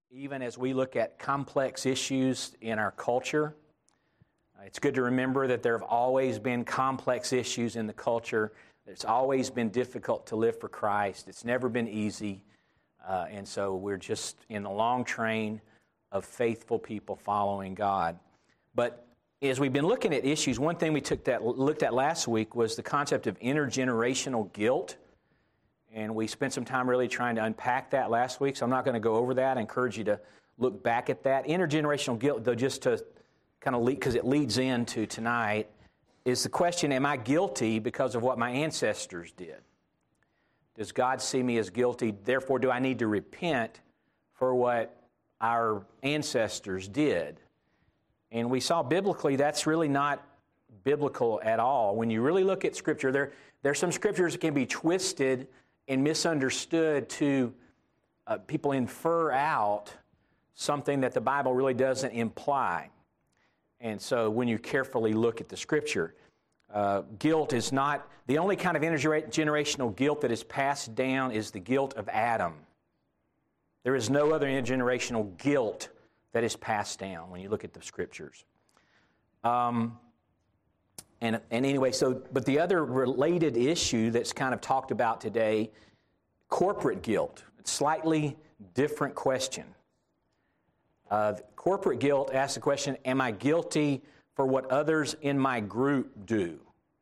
even as we look at complex issues in our culture. It's good to remember that there have always been complex issues in the culture. It's always been difficult to live for Christ. It's never been easy. And so we're just in the long train of faithful people following God. But as we've been looking at issues, one thing we looked at last week was the concept of intergenerational guilt. And we spent some time really trying to unpack that last week, so I'm not going to go over that. I encourage you to look back at that. Intergenerational guilt, though, just to kind of lead, because it leads into tonight, is the question, am I guilty because of what my ancestors did? Does God see me as guilty? Therefore, do I need to repent for what our ancestors did? And we saw biblically that's really not biblical at all. When you really look at Scripture, there's some Scriptures that can be twisted and misunderstood to people infer out something that the Bible really doesn't imply. And so when you carefully look at the Scripture, guilt is not, the only kind of intergenerational guilt that is passed down is the guilt of Adam. There is no other intergenerational guilt that is passed down when you look at the Scriptures. And anyway, but the other related issue that's kind of talked about today, corporate guilt. It's a slightly different question. Corporate guilt asks the question, am I guilty for what others in my group do?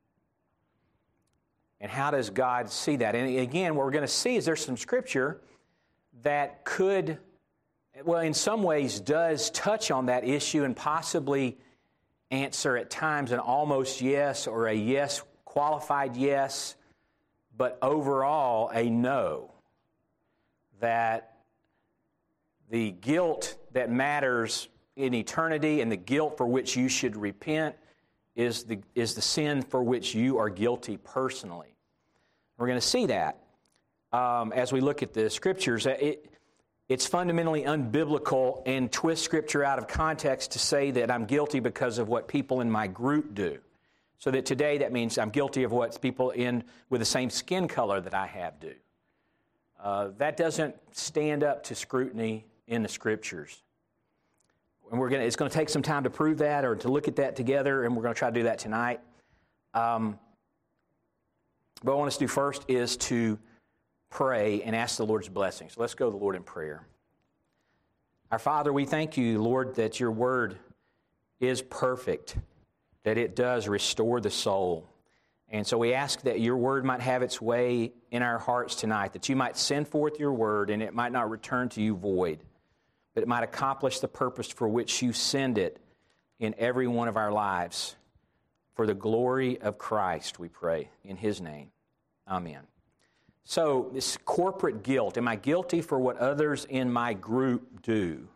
And how does God see that? And again, what we're going to see is there's some Scripture that could, well, in some ways does touch on that issue and possibly answer at times an almost yes or a yes, qualified yes, but overall a no. That the guilt that matters in eternity and the guilt for which you should repent is the sin for which you are guilty personally. We're going to see that as we look at the Scriptures. It's fundamentally unbiblical and twist Scripture out of context to say that I'm guilty because of what people in my group do. So that today that means I'm guilty of what people with the same skin color that I have do. That doesn't stand up to scrutiny in the Scriptures. And it's going to take some time to prove that or to look at that together, and we're going to try to do that tonight. But what I want us to do first is to pray and ask the Lord's blessing. So let's go to the Lord in prayer. Our Father, we thank you, Lord, that your word is perfect, that it does restore the soul. And so we ask that your word might have its way in our hearts tonight, that you might send forth your word and it might not return to you void, but it might accomplish the purpose for which you send it in every one of our lives. For the glory of Christ, we pray, in his name. Amen. So, this corporate guilt. Am I guilty for what others in my group do?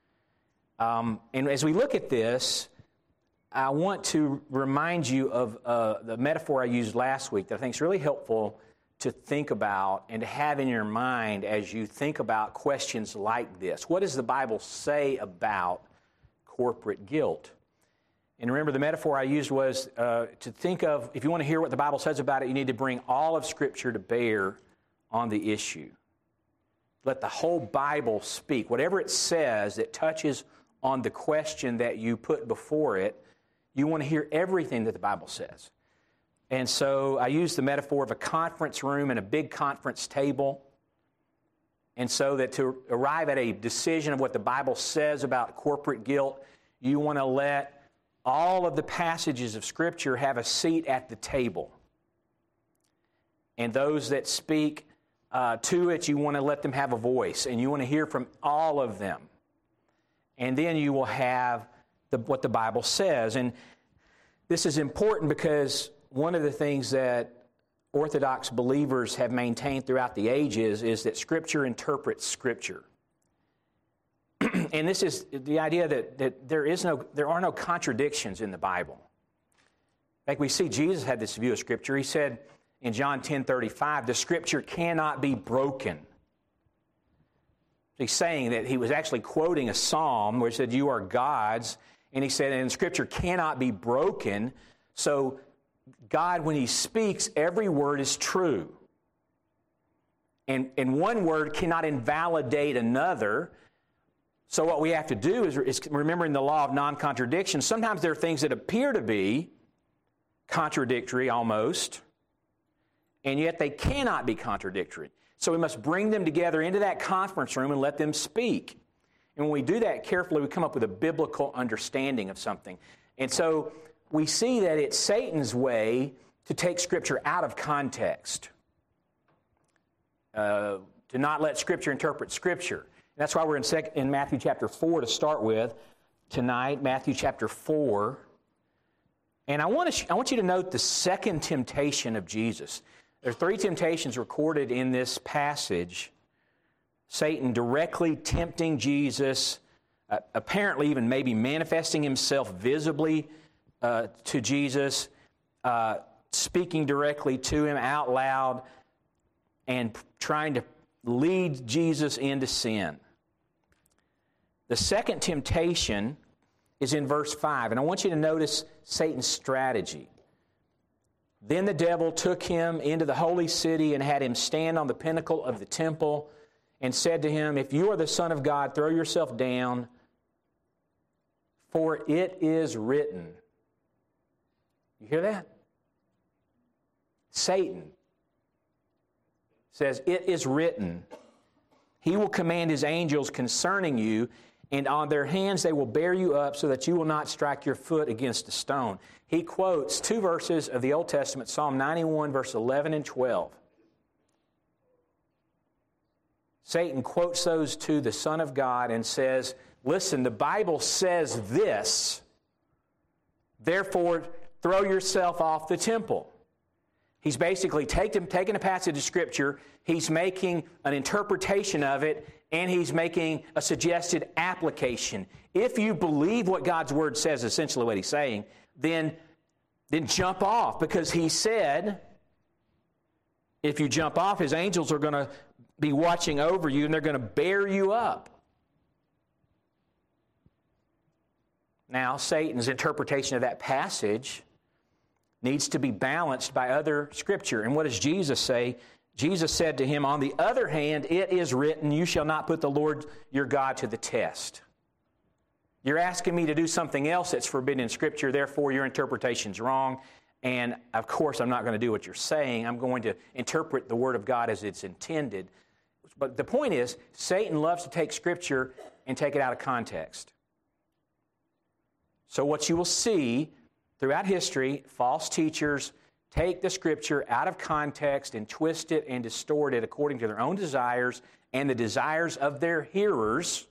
And as we look at this, I want to remind you of the metaphor I used last week that I think is really helpful to think about and to have in your mind as you think about questions like this. What does the Bible say about corporate guilt? And remember, the metaphor I used was to think of, if you want to hear what the Bible says about it, you need to bring all of Scripture to bear on the issue. Let the whole Bible speak. Whatever it says that touches on the question that you put before it, you want to hear everything that the Bible says. And so I use the metaphor of a conference room and a big conference table. And so that to arrive at a decision of what the Bible says about corporate guilt, you want to let all of the passages of Scripture have a seat at the table. And those that speak to it, you want to let them have a voice. And you want to hear from all of them. And then you will have what the Bible says. And this is important because one of the things that Orthodox believers have maintained throughout the ages is that Scripture interprets Scripture. And this is the idea that there are no contradictions in the Bible. In fact, we see Jesus had this view of Scripture. He said in John 10:35, the Scripture cannot be broken. He's saying that he was actually quoting a psalm where he said, you are God's. And he said, and Scripture cannot be broken. So God, when he speaks, every word is true. And one word cannot invalidate another. So what we have to do is remembering the law of non-contradiction. Sometimes there are things that appear to be contradictory almost, and yet they cannot be contradictory. So we must bring them together into that conference room and let them speak. And when we do that carefully, we come up with a biblical understanding of something. And so we see that it's Satan's way to take Scripture out of context, to not let Scripture interpret Scripture. That's why we're in Matthew chapter 4 to start with tonight, Matthew chapter 4. And I want you to note the second temptation of Jesus. There are three temptations recorded in this passage. Satan directly tempting Jesus, apparently even maybe manifesting himself visibly to Jesus, speaking directly to him out loud, and trying to lead Jesus into sin. The second temptation is in verse 5, and I want you to notice Satan's strategy. Then the devil took him into the holy city and had him stand on the pinnacle of the temple and said to him, "If you are the Son of God, throw yourself down, for it is written." You hear that? Satan says, "It is written, He will command His angels concerning you, and on their hands they will bear you up so that you will not strike your foot against a stone." He quotes two verses of the Old Testament, Psalm 91, verse 11 and 12. Satan quotes those to the Son of God and says, listen, the Bible says this, therefore throw yourself off the temple. He's basically taking a passage of Scripture, he's making an interpretation of it, and he's making a suggested application. If you believe what God's Word says, essentially what he's saying, then jump off, because he said, if you jump off, his angels are going to be watching over you and they're going to bear you up. Now, Satan's interpretation of that passage needs to be balanced by other Scripture. And what does Jesus say? Jesus said to him, "On the other hand, it is written, you shall not put the Lord your God to the test." You're asking me to do something else that's forbidden in Scripture, therefore your interpretation's wrong. And of course, I'm not going to do what you're saying. I'm going to interpret the Word of God as it's intended. But the point is, Satan loves to take Scripture and take it out of context. So what you will see throughout history, false teachers take the Scripture out of context and twist it and distort it according to their own desires and the desires of their hearers.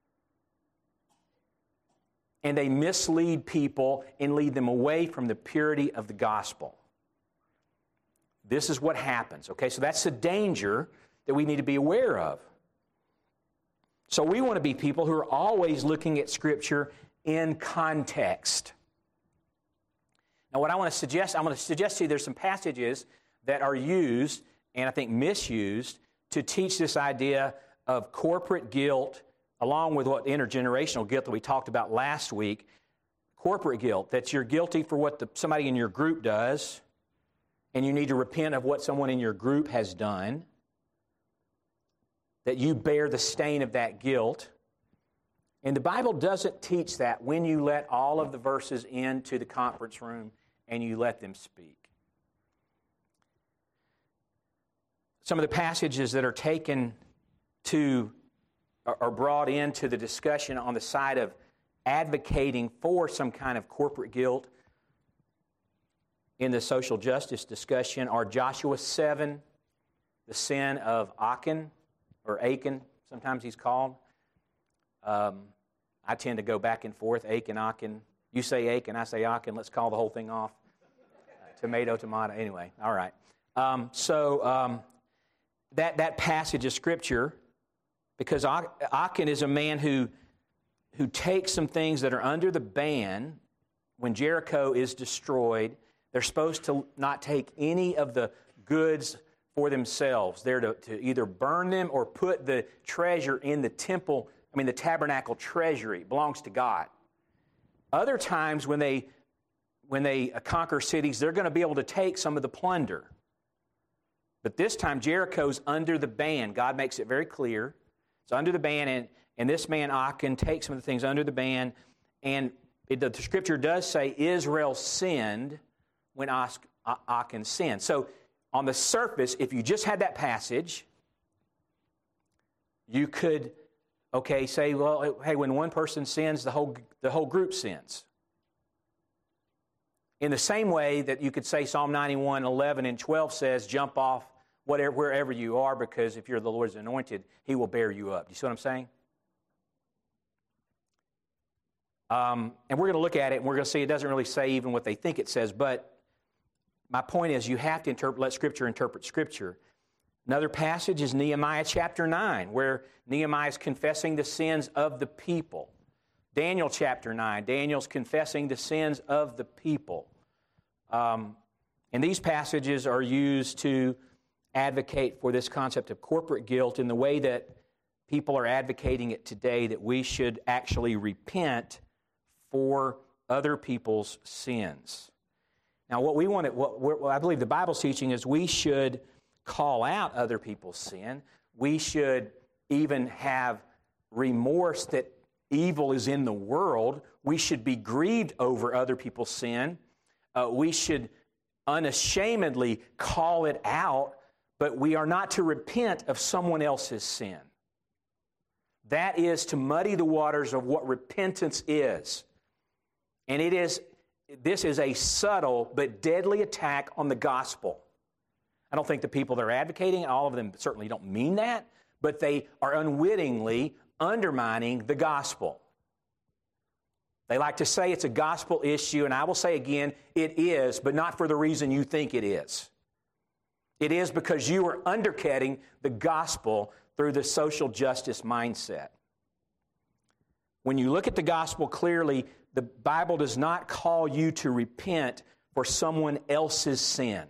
And they mislead people and lead them away from the purity of the gospel. This is what happens, okay? So that's the danger that we need to be aware of. So we want to be people who are always looking at Scripture in context. Now what I want to suggest to you there's some passages that are used, and I think misused, to teach this idea of corporate guilt, along with what intergenerational guilt that we talked about last week. Corporate guilt, that you're guilty for what somebody in your group does, and you need to repent of what someone in your group has done, that you bear the stain of that guilt. And the Bible doesn't teach that when you let all of the verses into the conference room and you let them speak. Some of the passages that are taken to are brought into the discussion on the side of advocating for some kind of corporate guilt in the social justice discussion are Joshua 7, the sin of Achan, or Achan, sometimes he's called. I tend to go back and forth, Achan. You say Achan, I say Achan. Let's call the whole thing off. Tomato. Anyway, all right. That passage of Scripture, because Achan is a man who takes some things that are under the ban. When Jericho is destroyed, they're supposed to not take any of the goods for themselves. They're to either burn them or put the treasure in the temple, the tabernacle treasury. It belongs to God. Other times when they conquer cities, they're going to be able to take some of the plunder. But this time, Jericho's under the ban. God makes it very clear. It's under the ban, And this man Achan takes some of the things under the ban, and the Scripture does say Israel sinned when Achan sinned. So on the surface, if you just had that passage, you could, say, well, hey, when one person sins, the whole group sins. In the same way that you could say Psalm 91, 11 and 12 says, jump off wherever you are, because if you're the Lord's anointed, He will bear you up. Do you see what I'm saying? And we're going to look at it, and we're going to see it doesn't really say even what they think it says, but my point is you have to let Scripture interpret Scripture. Another passage is Nehemiah chapter 9, where Nehemiah is confessing the sins of the people. Daniel chapter 9, Daniel's confessing the sins of the people. And these passages are used to advocate for this concept of corporate guilt in the way that people are advocating it today, that we should actually repent for other people's sins. Now, what I believe the Bible's teaching is we should call out other people's sin. We should even have remorse that evil is in the world. We should be grieved over other people's sin. We should unashamedly call it out, but we are not to repent of someone else's sin. That is to muddy the waters of what repentance is. And this is a subtle but deadly attack on the gospel. I don't think the people that are advocating, all of them certainly don't mean that, but they are unwittingly undermining the gospel. They like to say it's a gospel issue, and I will say again, it is, but not for the reason you think it is. It is because you are undercutting the gospel through the social justice mindset. When you look at the gospel clearly, the Bible does not call you to repent for someone else's sin.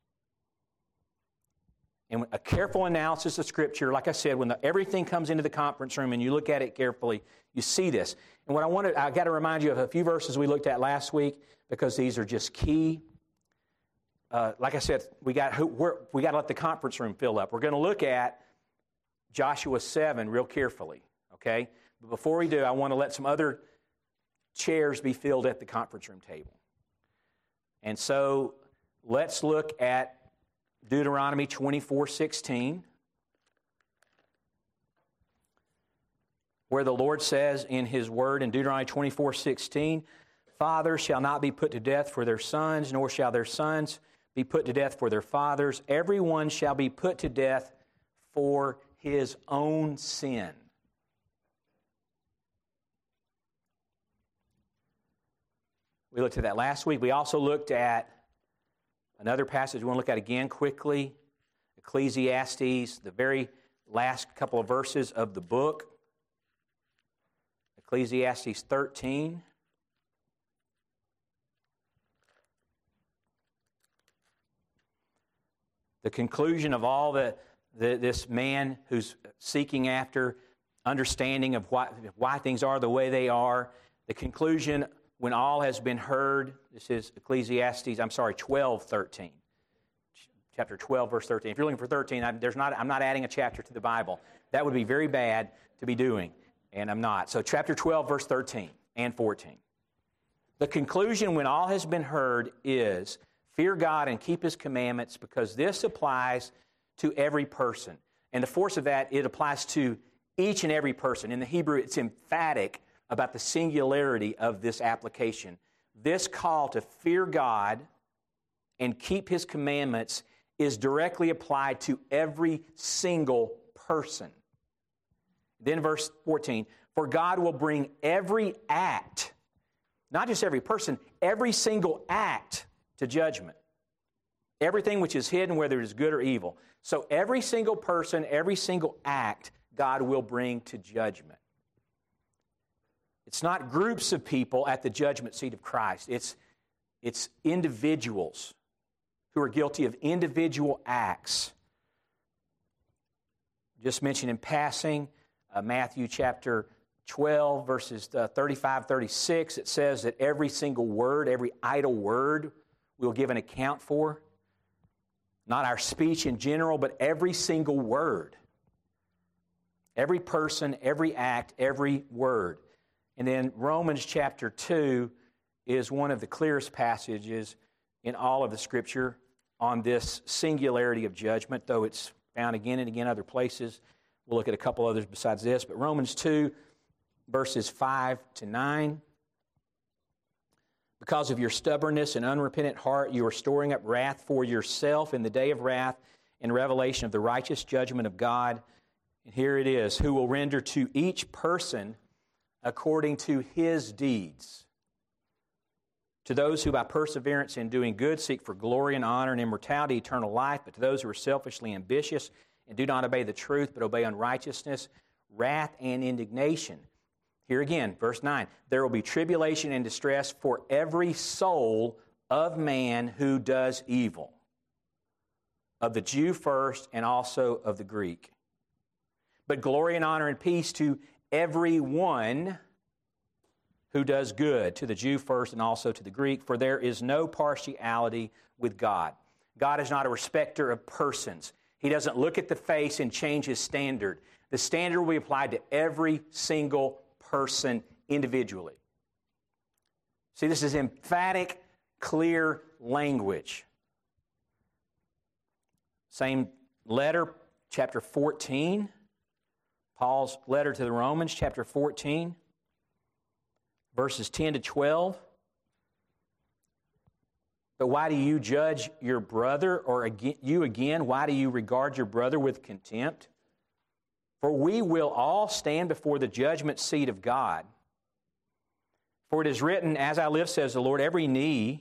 And a careful analysis of Scripture, like I said, when everything comes into the conference room and you look at it carefully, you see this. And I got to remind you of a few verses we looked at last week, because these are just key. Like I said, we got to let the conference room fill up. We're going to look at Joshua 7 real carefully, okay? But before we do, I want to let some other chairs be filled at the conference room table. And so let's look at Deuteronomy 24:16, where the Lord says in His Word in Deuteronomy 24:16, fathers shall not be put to death for their sons, nor shall their sons be put to death for their fathers. Everyone shall be put to death for his own sin. We looked at that last week. We also looked at another passage we want to look at again quickly, Ecclesiastes, the very last couple of verses of the book. Ecclesiastes 13. The conclusion of all this man who's seeking after understanding of why things are the way they are, the conclusion when all has been heard, this is Ecclesiastes, 12:13. Chapter 12, verse 13. If you're looking for 13, I'm not adding a chapter to the Bible. That would be very bad to be doing, and I'm not. So chapter 12, verse 13 and 14. The conclusion when all has been heard is, fear God and keep His commandments, because this applies to every person. And the force of that, it applies to each and every person. In the Hebrew, it's emphatic about the singularity of this application. This call to fear God and keep His commandments is directly applied to every single person. Then verse 14, for God will bring every act, not just every person, every single act to judgment. Everything which is hidden, whether it is good or evil. So every single person, every single act, God will bring to judgment. It's not groups of people at the judgment seat of Christ. It's individuals who are guilty of individual acts. Just mentioned in passing, Matthew chapter 12, verses 35, 36, it says that every single word, every idle word, we'll give an account for. Not our speech in general, but every single word. Every person, every act, every word. And then Romans chapter 2 is one of the clearest passages in all of the Scripture on this singularity of judgment, though it's found again and again other places. We'll look at a couple others besides this. But Romans 2, verses 5 to 9. Because of your stubbornness and unrepentant heart, you are storing up wrath for yourself in the day of wrath and revelation of the righteous judgment of God. And here it is, who will render to each person according to his deeds. To those who by perseverance in doing good seek for glory and honor and immortality, eternal life, but to those who are selfishly ambitious and do not obey the truth but obey unrighteousness, wrath and indignation. Here again, verse 9, there will be tribulation and distress for every soul of man who does evil, of the Jew first and also of the Greek. But glory and honor and peace to everyone who does good, to the Jew first and also to the Greek, for there is no partiality with God. God is not a respecter of persons. He doesn't look at the face and change His standard. The standard will be applied to every single person individually. See, this is emphatic, clear language. Same letter, chapter 14. Paul's letter to the Romans, chapter 14. Verses 10 to 12. But why do you judge your brother, or you again, why do you regard your brother with contempt? For we will all stand before the judgment seat of God. For it is written, as I live, says the Lord, every knee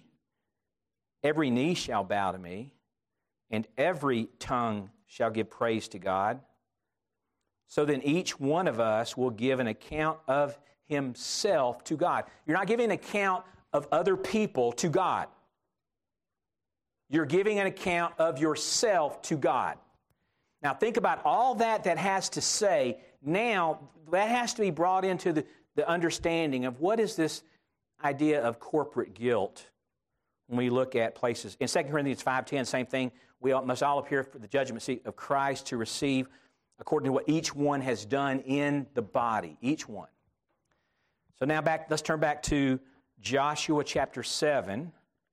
shall bow to me, and every tongue shall give praise to God. So then each one of us will give an account of himself to God. You're not giving an account of other people to God. You're giving an account of yourself to God. Now think about all that has to say. Now that has to be brought into the understanding of what is this idea of corporate guilt when we look at places. In 2 Corinthians 5:10, same thing. We must all appear for the judgment seat of Christ to receive according to what each one has done in the body. Each one. So now let's turn back to Joshua chapter 7.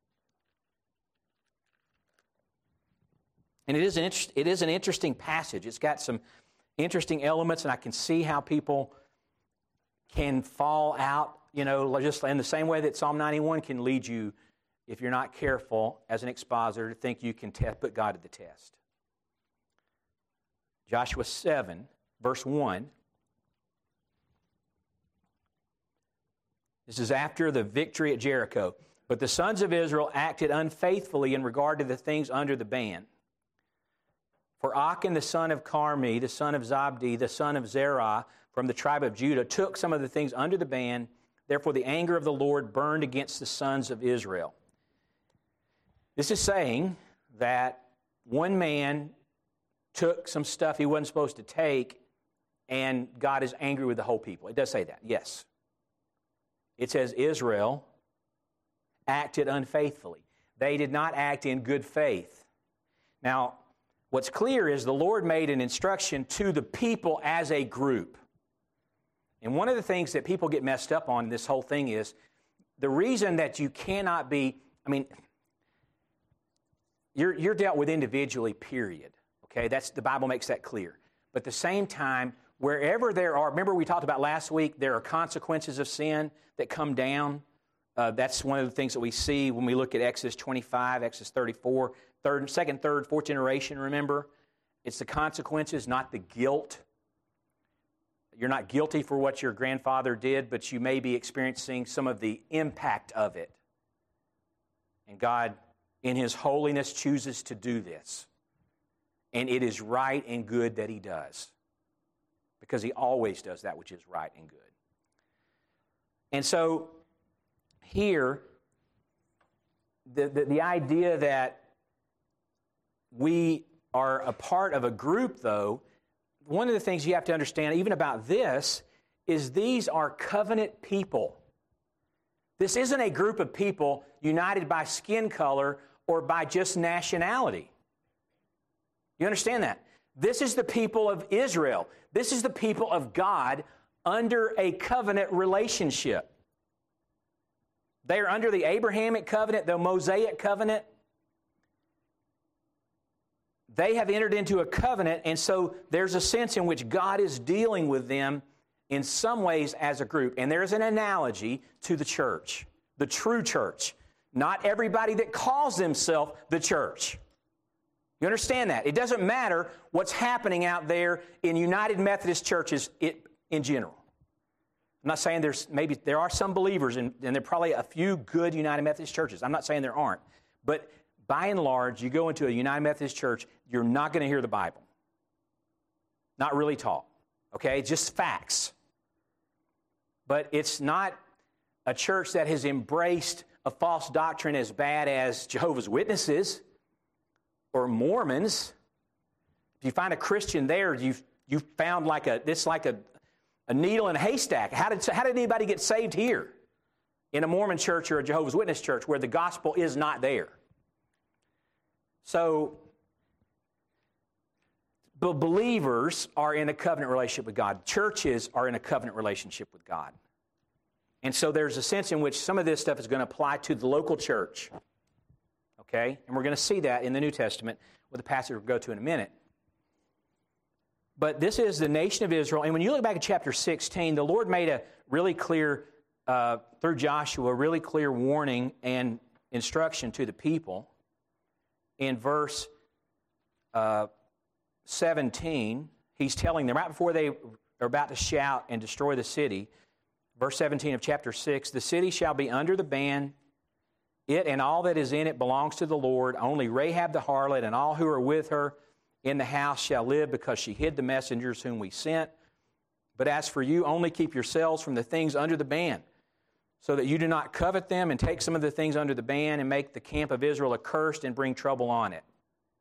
And it is an interesting passage. It's got some interesting elements, and I can see how people can fall out, just in the same way that Psalm 91 can lead you, if you're not careful as an expositor, to think you can put God to the test. Joshua 7, verse 1. This is after the victory at Jericho. But the sons of Israel acted unfaithfully in regard to the things under the ban. For Achan, the son of Carmi, the son of Zabdi, the son of Zerah, from the tribe of Judah, took some of the things under the ban. Therefore the anger of the Lord burned against the sons of Israel. This is saying that one man took some stuff he wasn't supposed to take, and God is angry with the whole people. It does say that, yes. It says Israel acted unfaithfully. They did not act in good faith. Now, what's clear is the Lord made an instruction to the people as a group. And one of the things that people get messed up on in this whole thing is the reason that you cannot be, you're dealt with individually, period. Okay, the Bible makes that clear. But at the same time, wherever there are, remember we talked about last week, there are consequences of sin that come down. That's one of the things that we see when we look at Exodus 25, Exodus 34, second, third, fourth generation, remember? It's the consequences, not the guilt. You're not guilty for what your grandfather did, but you may be experiencing some of the impact of it. And God, in His holiness, chooses to do this. And it is right and good that He does. Because He always does that which is right and good. And so, here, the idea that we are a part of a group, though, one of the things you have to understand, even about this, is these are covenant people. This isn't a group of people united by skin color or by just nationality. You understand that? This is the people of Israel. This is the people of God under a covenant relationship. They are under the Abrahamic covenant, the Mosaic covenant. They have entered into a covenant, and so there's a sense in which God is dealing with them in some ways as a group. And there's an analogy to the church, the true church. Not everybody that calls themselves the church. You understand that? It doesn't matter what's happening out there in United Methodist churches in general. I'm not saying there are some believers, and there are probably a few good United Methodist churches. I'm not saying there aren't. But by and large, you go into a United Methodist church, you're not going to hear the Bible. Not really taught. Okay? Just facts. But it's not a church that has embraced a false doctrine as bad as Jehovah's Witnesses or Mormons. If you find a Christian there, you've found like a needle in a haystack. How did anybody get saved here in a Mormon church or a Jehovah's Witness church where the gospel is not there? So, believers are in a covenant relationship with God. Churches are in a covenant relationship with God. And so there's a sense in which some of this stuff is going to apply to the local church. Okay? And we're going to see that in the New Testament with the passage we'll go to in a minute. But this is the nation of Israel. And when you look back at chapter 16, the Lord made a really clear, through Joshua, a really clear warning and instruction to the people. In verse 17, he's telling them, right before they are about to shout and destroy the city, verse 17 of chapter 6, the city shall be under the ban. It and all that is in it belongs to the Lord. Only Rahab the harlot and all who are with her in the house shall live, because she hid the messengers whom we sent. But as for you, only keep yourselves from the things under the ban, so that you do not covet them and take some of the things under the ban and make the camp of Israel accursed and bring trouble on it.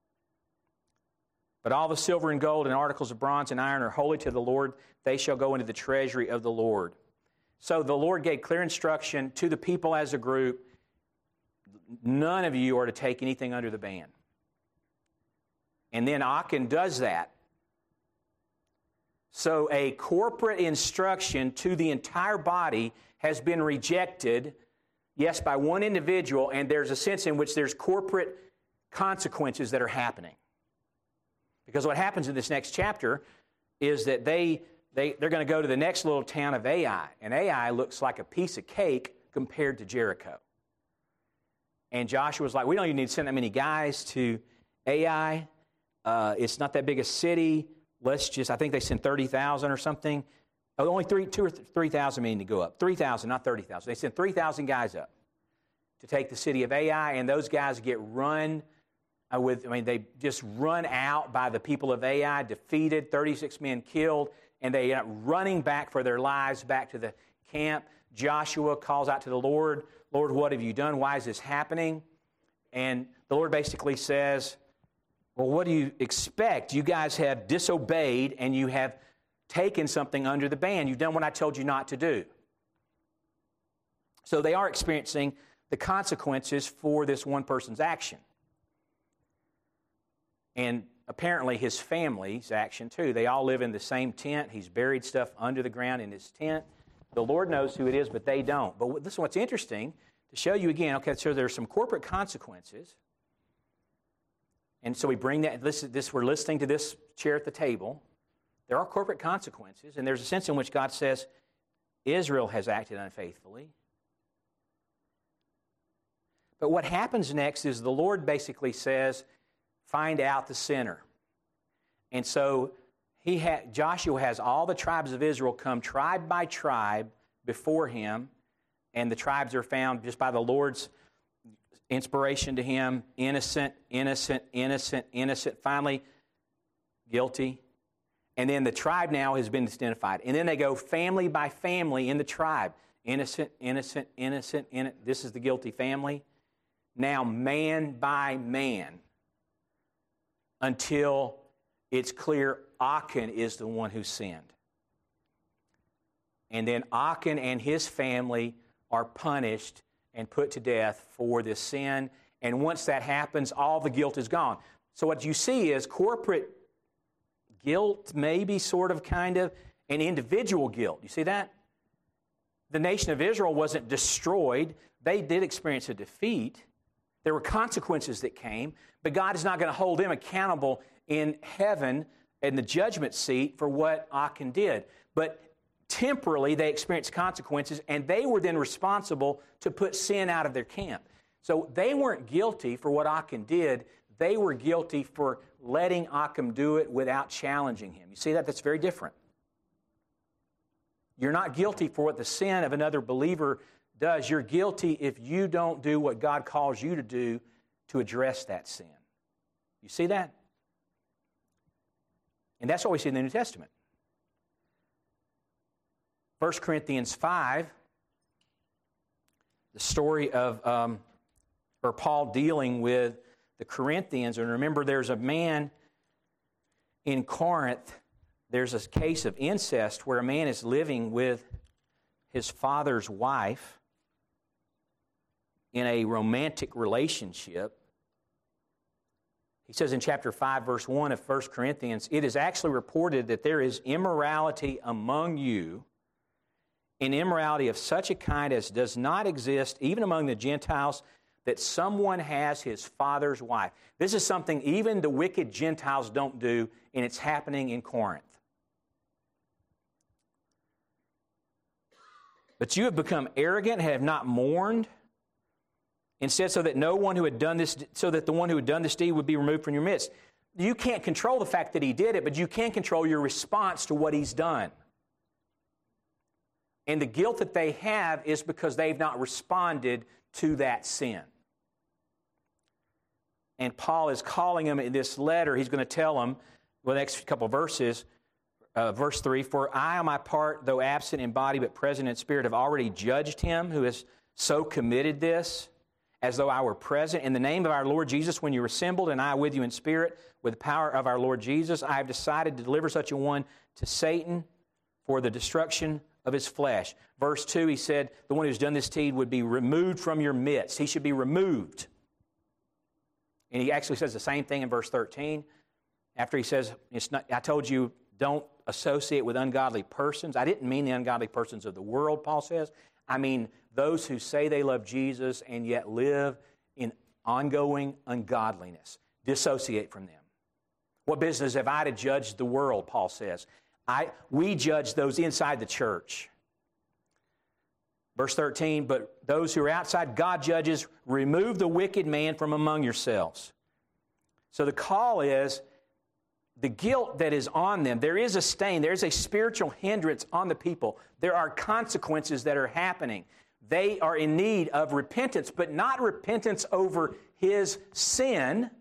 But all the silver and gold and articles of bronze and iron are holy to the Lord. They shall go into the treasury of the Lord. So the Lord gave clear instruction to the people as a group. None of you are to take anything under the ban. And then Achan does that. So a corporate instruction to the entire body has been rejected, yes, by one individual, and there's a sense in which there's corporate consequences that are happening. Because what happens in this next chapter is that they're going to go to the next little town of Ai, and Ai looks like a piece of cake compared to Jericho. And Joshua's like, we don't even need to send that many guys to Ai. It's not that big a city. I think they sent 30,000 or something. Only 2,000 or 3,000 meaning to go up. 3,000, not 30,000. They sent 3,000 guys up to take the city of Ai, and those guys get run they just run out by the people of Ai, defeated, 36 men killed, and they end up running back for their lives back to the camp. Joshua calls out to the Lord, Lord, what have you done? Why is this happening? And the Lord basically says, well, what do you expect? You guys have disobeyed, and you have taken something under the ban. You've done what I told you not to do. So they are experiencing the consequences for this one person's action. And apparently his family's action too. They all live in the same tent. He's buried stuff under the ground in his tent. The Lord knows who it is, but they don't. But this is what's interesting, to show you again, okay, so there's some corporate consequences. And so we bring that, we're listening to this chair at the table. There are corporate consequences, and there's a sense in which God says Israel has acted unfaithfully. But what happens next is the Lord basically says, find out the sinner. And so Joshua has all the tribes of Israel come tribe by tribe before him, and the tribes are found just by the Lord's inspiration to him, innocent, innocent, innocent, innocent, finally guilty. And then the tribe now has been identified. And then they go family by family in the tribe. Innocent, innocent, innocent, innocent. This is the guilty family. Now man by man, until it's clear Achan is the one who sinned. And then Achan and his family are punished and put to death for this sin. And once that happens, all the guilt is gone. So what you see is corporate guilt, maybe, sort of, kind of, and individual guilt. You see that? The nation of Israel wasn't destroyed. They did experience a defeat. There were consequences that came, but God is not going to hold them accountable in heaven in the judgment seat for what Achan did. But temporally, they experienced consequences, and they were then responsible to put sin out of their camp. So they weren't guilty for what Achan did. They were guilty for letting Achan do it without challenging him. You see that? That's very different. You're not guilty for what the sin of another believer does. You're guilty if you don't do what God calls you to do to address that sin. You see that? And that's what we see in the New Testament. 1 Corinthians 5, the story of Paul dealing with the Corinthians. And remember, there's a man in Corinth. There's a case of incest where a man is living with his father's wife in a romantic relationship. He says in chapter 5, verse 1 of 1 Corinthians, "It is actually reported that there is immorality among you, an immorality of such a kind as does not exist even among the Gentiles, that someone has his father's wife." This is something even the wicked Gentiles don't do, and it's happening in Corinth. "But you have become arrogant and have not mourned. Instead, so that the one who had done this deed would be removed from your midst." You can't control the fact that he did it, but you can control your response to what he's done. And the guilt that they have is because they've not responded to that sin. And Paul is calling them in this letter. He's going to tell them, well, the next couple of verses, verse 3, "For I on my part, though absent in body but present in spirit, have already judged him who has so committed this, as though I were present. In the name of our Lord Jesus, when you were assembled, and I with you in spirit, with the power of our Lord Jesus, I have decided to deliver such a one to Satan for the destruction of his flesh." Verse 2, he said, the one who's done this deed would be removed from your midst. He should be removed. And he actually says the same thing in verse 13. After he says, I told you, don't associate with ungodly persons. I didn't mean the ungodly persons of the world, Paul says. I mean those who say they love Jesus and yet live in ongoing ungodliness. Dissociate from them. What business have I to judge the world, Paul says. We judge those inside the church. Verse 13, "But those who are outside, God judges. Remove the wicked man from among yourselves." So the call is the guilt that is on them. There is a stain. There is a spiritual hindrance on the people. There are consequences that are happening. They are in need of repentance, but not repentance over his sin.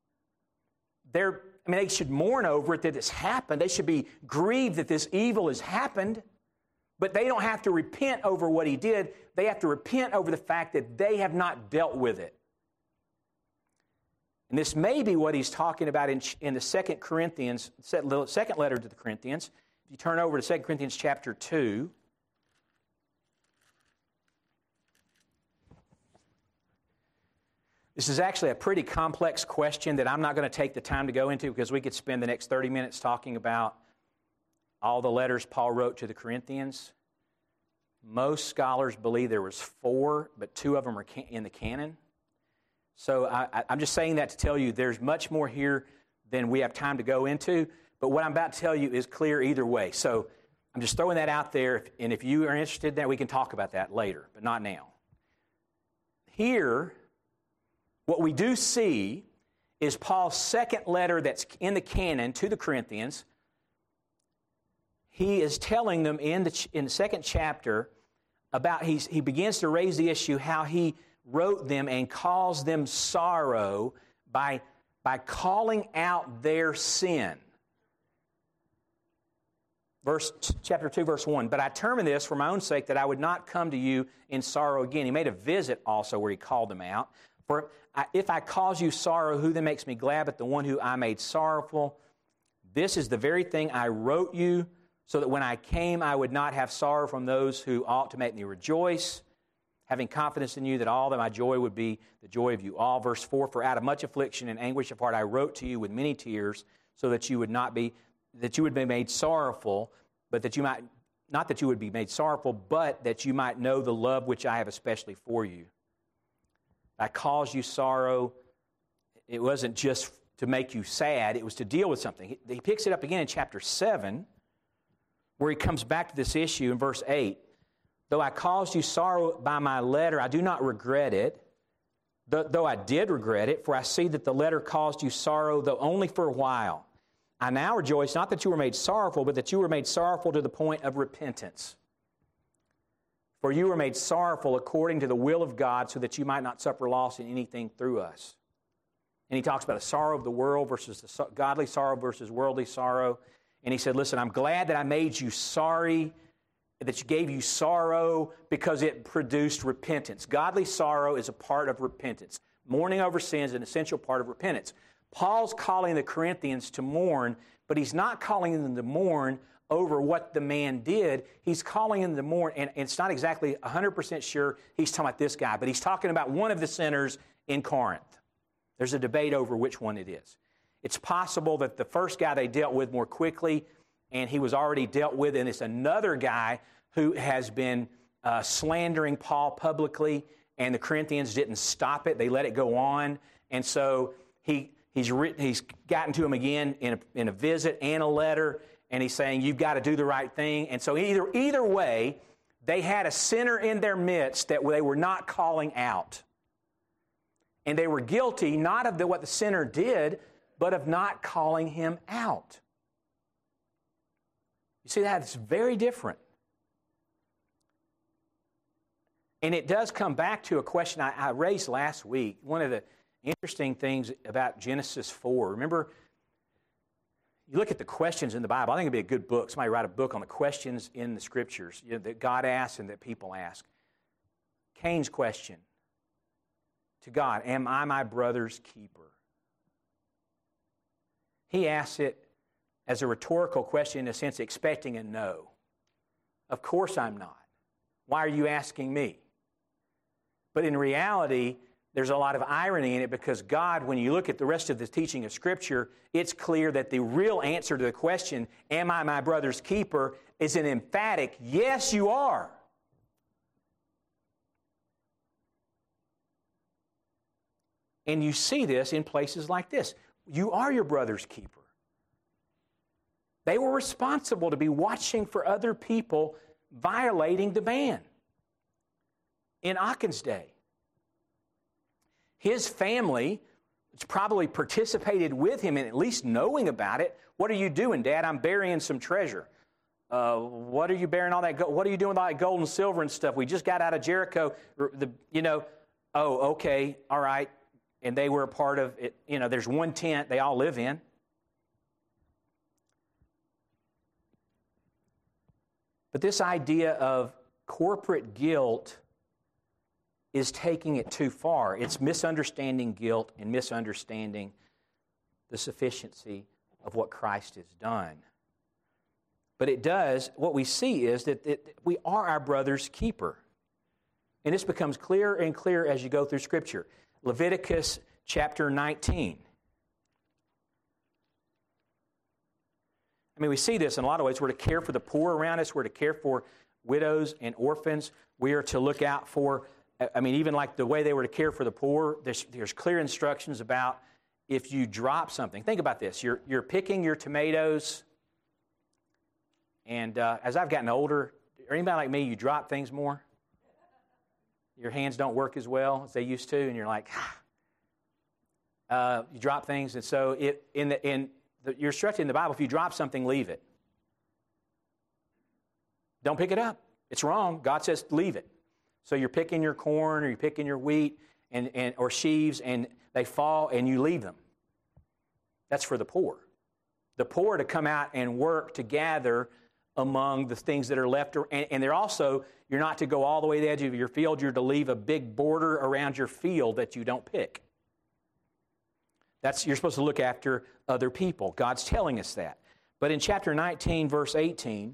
They should mourn over it that it's happened. They should be grieved that this evil has happened. But they don't have to repent over what he did. They have to repent over the fact that they have not dealt with it. And this may be what he's talking about in the 2 Corinthians, the second letter to the Corinthians. If you turn over to 2 Corinthians chapter 2. This is actually a pretty complex question that I'm not going to take the time to go into because we could spend the next 30 minutes talking about all the letters Paul wrote to the Corinthians. Most scholars believe there was 4, but 2 of them are in the canon. So I'm just saying that to tell you there's much more here than we have time to go into, but what I'm about to tell you is clear either way. So I'm just throwing that out there, and if you are interested in that, we can talk about that later, but not now. Here, what we do see is Paul's second letter that's in the canon to the Corinthians. He is telling them in the second chapter about, he begins to raise the issue how he wrote them and caused them sorrow by calling out their sin. Chapter 2, verse 1, "But I determined this for my own sake, that I would not come to you in sorrow again." He made a visit also where he called them out. "For if I cause you sorrow, who then makes me glad but the one who I made sorrowful? This is the very thing I wrote you, so that when I came I would not have sorrow from those who ought to make me rejoice, having confidence in you that all that my joy would be the joy of you all." Verse 4, "For out of much affliction and anguish of heart I wrote to you with many tears, so that you would not be that you would be made sorrowful, but that you might, not that you would be made sorrowful, but that you might know the love which I have especially for you. I caused you sorrow. It wasn't just to make you sad, it was to deal with something. He picks it up again in chapter 7, where he comes back to this issue in verse 8. Though I caused you sorrow by my letter, I do not regret it, though I did regret it, for I see that the letter caused you sorrow, though only for a while. I now rejoice, not that you were made sorrowful, but that you were made sorrowful to the point of repentance. For you were made sorrowful according to the will of God, so that you might not suffer loss in anything through us. And he talks about a sorrow of the world versus the godly sorrow versus worldly sorrow. And he said, listen, I'm glad that I made you sorry, that you gave you sorrow because it produced repentance. Godly sorrow is a part of repentance. Mourning over sin is an essential part of repentance. Paul's calling the Corinthians to mourn, but he's not calling them to mourn over what the man did. He's calling them to mourn, and it's not exactly 100% sure he's talking about this guy, but he's talking about one of the sinners in Corinth. There's a debate over which one it is. It's possible that the first guy they dealt with more quickly, and he was already dealt with, and it's another guy who has been slandering Paul publicly, and the Corinthians didn't stop it. They let it go on, and so he's gotten to him again in a visit and a letter, and he's saying, you've got to do the right thing. And so either way, they had a sinner in their midst that they were not calling out. And they were guilty not of what the sinner did, but of not calling him out. You see that? It's very different. And it does come back to a question I raised last week. One of the interesting things about Genesis 4. Remember, you look at the questions in the Bible. I think it'd be a good book. Somebody write a book on the questions in the Scriptures that God asks and that people ask. Cain's question to God, am I my brother's keeper? He asks it as a rhetorical question, in a sense, expecting a no. Of course I'm not. Why are you asking me? But in reality, there's a lot of irony in it, because God, when you look at the rest of the teaching of Scripture, it's clear that the real answer to the question, am I my brother's keeper, is an emphatic, yes, you are. And you see this in places like this. You are your brother's keeper. They were responsible to be watching for other people violating the ban. In Achan's day, his family, which probably participated with him in at least knowing about it. What are you doing, Dad? I'm burying some treasure. What are you burying all that gold? What are you doing with all that gold and silver and stuff? We just got out of Jericho. Oh, okay, all right. And they were a part of it. There's one tent they all live in. But this idea of corporate guilt is taking it too far. It's misunderstanding guilt and misunderstanding the sufficiency of what Christ has done. But it does, what we see is that we are our brother's keeper. And this becomes clearer and clearer as you go through Scripture. Leviticus chapter 19. We see this in a lot of ways. We're to care for the poor around us. We're to care for widows and orphans. We are to look out for, even like the way they were to care for the poor, there's clear instructions about if you drop something. Think about this. You're picking your tomatoes, and as I've gotten older, or anybody like me, you drop things more. Your hands don't work as well as they used to, and you're like, you drop things, and so you're instructed in the Bible, if you drop something, leave it. Don't pick it up. It's wrong. God says leave it. So you're picking your corn or you're picking your wheat or sheaves, and they fall, and you leave them. That's for the poor. The poor to come out and work to gather among the things that are left. And they're also, you're not to go all the way to the edge of your field. You're to leave a big border around your field that you don't pick. You're supposed to look after other people. God's telling us that. But in chapter 19, verse 18,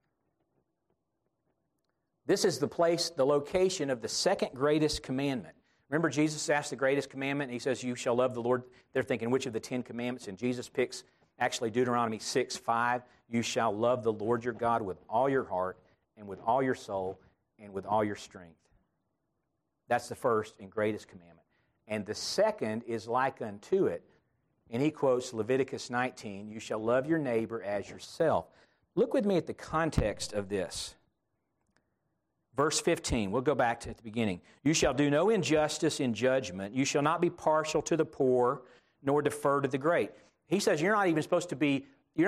this is the location of the second greatest commandment. Remember, Jesus asked the greatest commandment, and he says, you shall love the Lord. They're thinking, which of the 10 commandments? And Jesus picks Actually, Deuteronomy 6:5, you shall love the Lord your God with all your heart and with all your soul and with all your strength. That's the first and greatest commandment. And the second is like unto it. And he quotes Leviticus 19, you shall love your neighbor as yourself. Look with me at the context of this. Verse 15, we'll go back to the beginning. You shall do no injustice in judgment. You shall not be partial to the poor, nor defer to the great. He says you're not supposed to be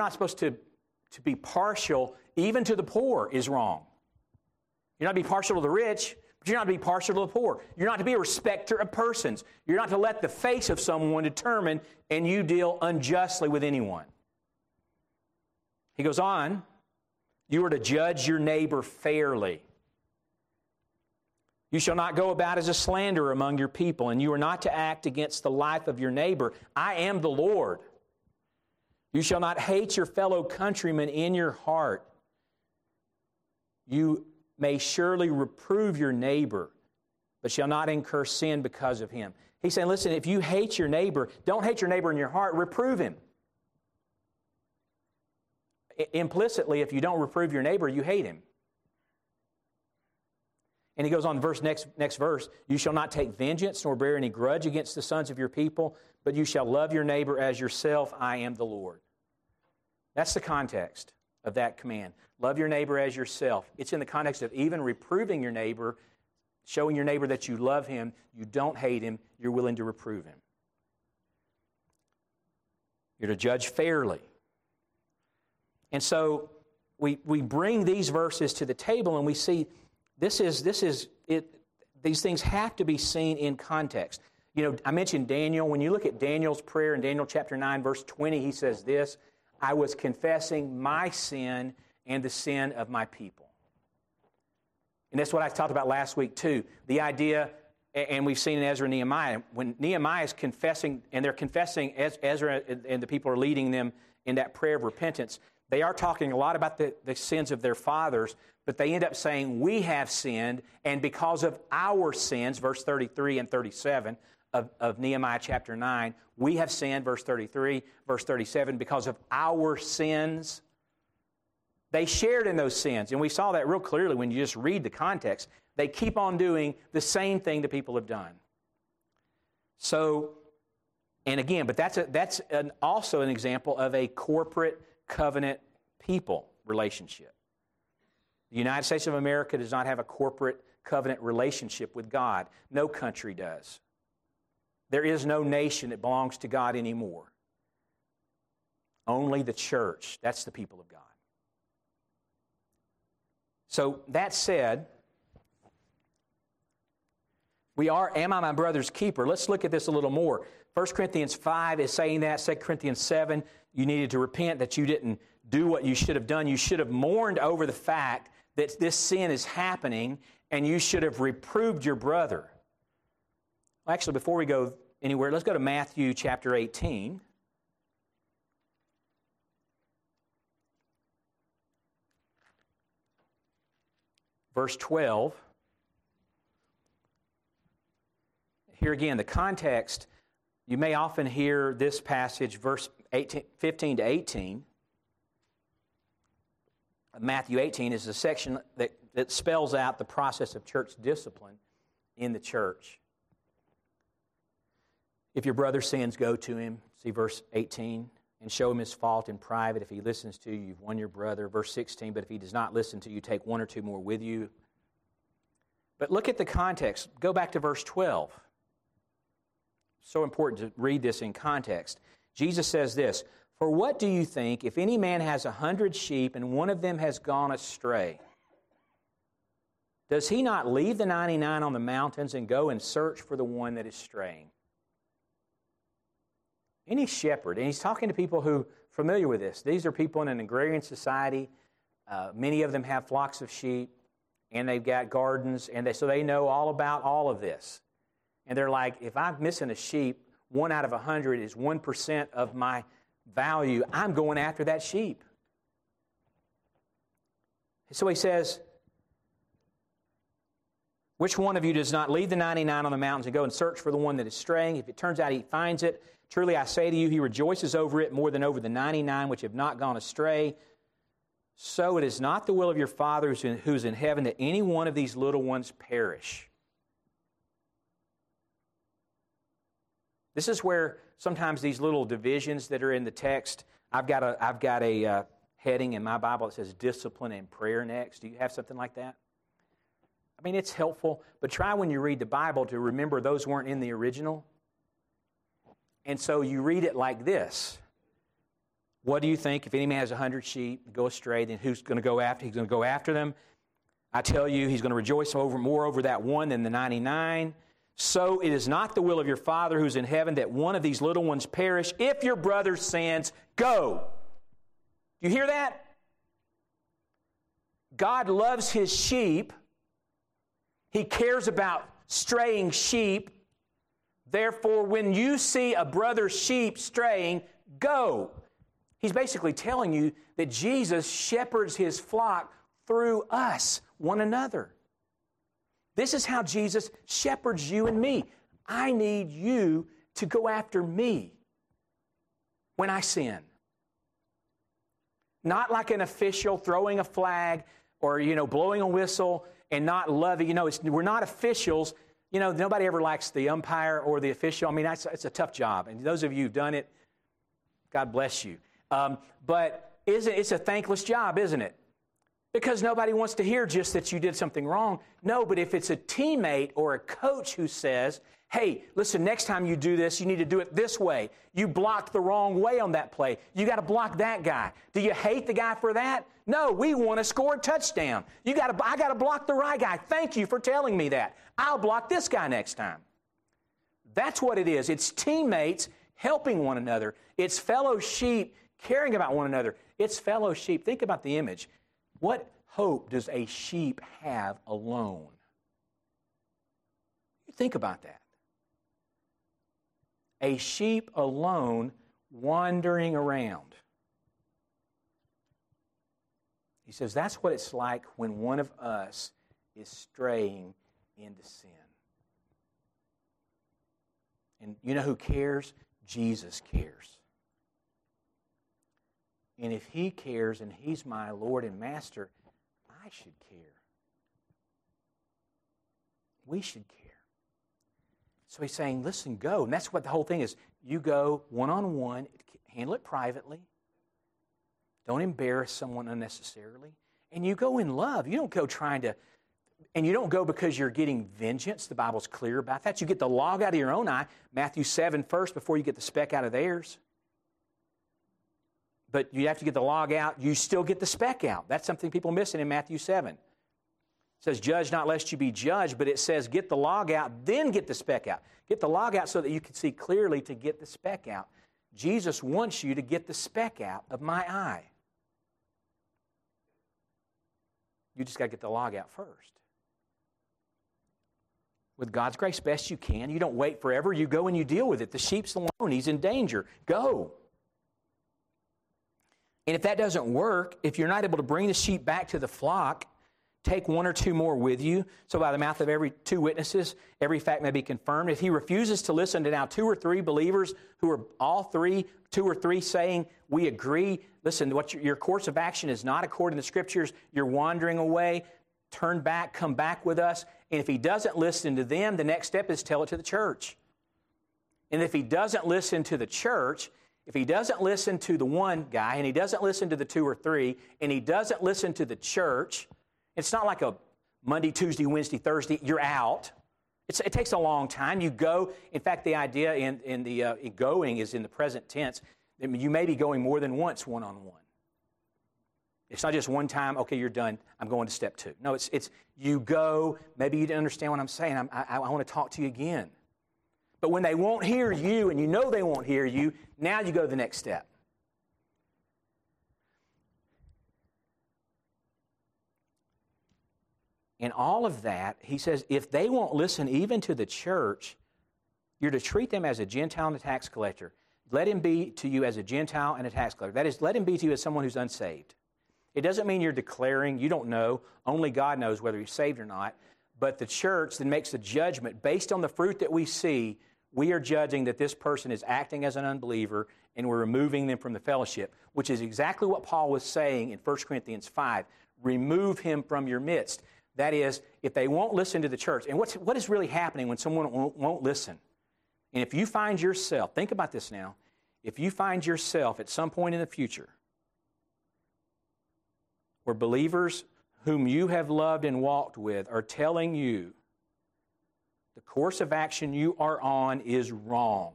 partial even to the poor is wrong. You're not to be partial to the rich, but you're not to be partial to the poor. You're not to be a respecter of persons. You're not to let the face of someone determine and you deal unjustly with anyone. He goes on, you are to judge your neighbor fairly. You shall not go about as a slanderer among your people, and you are not to act against the life of your neighbor. I am the Lord. You shall not hate your fellow countrymen in your heart. You may surely reprove your neighbor, but shall not incur sin because of him. He's saying, listen, if you hate your neighbor, don't hate your neighbor in your heart, reprove him. Implicitly, if you don't reprove your neighbor, you hate him. And he goes on, next verse, you shall not take vengeance nor bear any grudge against the sons of your people, but you shall love your neighbor as yourself. I am the Lord. That's the context of that command. Love your neighbor as yourself. It's in the context of even reproving your neighbor, showing your neighbor that you love him, you don't hate him, you're willing to reprove him. You're to judge fairly. And so we bring these verses to the table and we see this is it. These things have to be seen in context. You know, I mentioned Daniel. When you look at Daniel's prayer in Daniel chapter 9, verse 20, he says this, I was confessing my sin and the sin of my people. And that's what I talked about last week too. The idea, and we've seen in Ezra and Nehemiah, when Nehemiah is confessing, and they're confessing, as Ezra and the people are leading them in that prayer of repentance, they are talking a lot about the sins of their fathers, but they end up saying, we have sinned, and because of our sins, verse 33 and 37 of Nehemiah chapter 9, we have sinned, verse 33, verse 37, because of our sins. They shared in those sins, and we saw that real clearly when you just read the context. They keep on doing the same thing the people have done. So, and again, but that's also an example of a corporate covenant people relationship. The United States of America does not have a corporate covenant relationship with God. No country does. There is no nation that belongs to God anymore. Only the church. That's the people of God. So that said, am I my brother's keeper? Let's look at this a little more. 1 Corinthians 5 is saying that. 2 Corinthians 7, you needed to repent that you didn't do what you should have done. You should have mourned over the fact that this sin is happening, and you should have reproved your brother. Well, actually, before we go anywhere, let's go to Matthew chapter 18. Verse 12. Here again, the context, you may often hear this passage, verse 15 to 18. Matthew 18 is the section that spells out the process of church discipline in the church. If your brother sins, go to him, see verse 18, and show him his fault in private. If he listens to you, you've won your brother. Verse 16, but if he does not listen to you, take one or two more with you. But look at the context. Go back to verse 12. So important to read this in context. Jesus says this, for what do you think if any man has 100 sheep and one of them has gone astray? Does he not leave the 99 on the mountains and go and search for the one that is straying? Any shepherd, and he's talking to people who are familiar with this. These are people in an agrarian society. Many of them have flocks of sheep, and they've got gardens, and so they know all about all of this. And they're like, if I'm missing a sheep, 1 out of 100 is 1% of my value. I'm going after that sheep. So he says, which one of you does not leave the 99 on the mountains and go and search for the one that is straying? If it turns out he finds it, Truly I say to you, he rejoices over it more than over the 99 which have not gone astray. So it is not the will of your Father who's in heaven that any one of these little ones perish. This is where sometimes these little divisions that are in the text, I've got a heading in my Bible that says discipline and prayer next. Do you have something like that? I mean, it's helpful, but try when you read the Bible to remember those weren't in the original. And so you read it like this. What do you think? If any man has 100 sheep and go astray, then who's going to go after? He's going to go after them. I tell you, he's going to rejoice more over that one than the 99. So it is not the will of your Father who's in heaven that one of these little ones perish. If your brother sins, go. You hear that? God loves his sheep. He cares about straying sheep. Therefore, when you see a brother's sheep straying, go. He's basically telling you that Jesus shepherds his flock through us, one another. This is how Jesus shepherds you and me. I need you to go after me when I sin. Not like an official throwing a flag or, blowing a whistle and not loving. We're not officials. Nobody ever likes the umpire or the official. I mean, it's a tough job. And those of you who've done it, God bless you. But it's a thankless job, isn't it? Because nobody wants to hear just that you did something wrong. No, but if it's a teammate or a coach who says, hey, listen, next time you do this, you need to do it this way. You blocked the wrong way on that play. You got to block that guy. Do you hate the guy for that? No, we want to score a touchdown. I got to block the right guy. Thank you for telling me that. I'll block this guy next time. That's what it is. It's teammates helping one another. It's fellow sheep caring about one another. It's fellow sheep. Think about the image. What hope does a sheep have alone? You think about that. A sheep alone wandering around. He says that's what it's like when one of us is straying into sin. And you know who cares? Jesus cares. And if he cares and he's my Lord and Master, I should care. We should care. So he's saying, listen, go. And that's what the whole thing is. You go one-on-one, handle it privately. Don't embarrass someone unnecessarily. And you go in love. You don't go trying to, and you don't go because you're getting vengeance. The Bible's clear about that. You get the log out of your own eye. Matthew 7 first before you get the speck out of theirs. But you have to get the log out. You still get the speck out. That's something people missing in Matthew 7. It says, judge not lest you be judged, but it says get the log out, then get the speck out. Get the log out so that you can see clearly to get the speck out. Jesus wants you to get the speck out of my eye. You just got to get the log out first. With God's grace, best you can. You don't wait forever. You go and you deal with it. The sheep's alone. He's in danger. Go. And if that doesn't work, if you're not able to bring the sheep back to the flock, take one or two more with you. So by the mouth of every two witnesses, every fact may be confirmed. If he refuses to listen to now two or three believers who are all three, two or three saying, we agree, listen, what your course of action is not according to the Scriptures, you're wandering away, turn back, come back with us. And if he doesn't listen to them, the next step is tell it to the church. And if he doesn't listen to the church, if he doesn't listen to the one guy, and he doesn't listen to the two or three, and he doesn't listen to the church, it's not like a Monday, Tuesday, Wednesday, Thursday, you're out. It takes a long time. You go. In fact, the idea in going is in the present tense. You may be going more than once one-on-one. It's not just one time, okay, you're done, I'm going to step two. No, it's you go, maybe you didn't understand what I'm saying, I want to talk to you again. But when they won't hear you, and you know they won't hear you, now you go to the next step. And all of that, he says, if they won't listen even to the church, you're to treat them as a Gentile and a tax collector. Let him be to you as a Gentile and a tax collector. That is, let him be to you as someone who's unsaved. It doesn't mean you're declaring, you don't know, only God knows whether you're saved or not. But the church then makes a judgment based on the fruit that we see, we are judging that this person is acting as an unbeliever and we're removing them from the fellowship, which is exactly what Paul was saying in 1 Corinthians 5. Remove him from your midst. That is, if they won't listen to the church. And what is really happening when someone won't listen? And if you find yourself, think about this now, if you find yourself at some point in the future where believers whom you have loved and walked with are telling you the course of action you are on is wrong,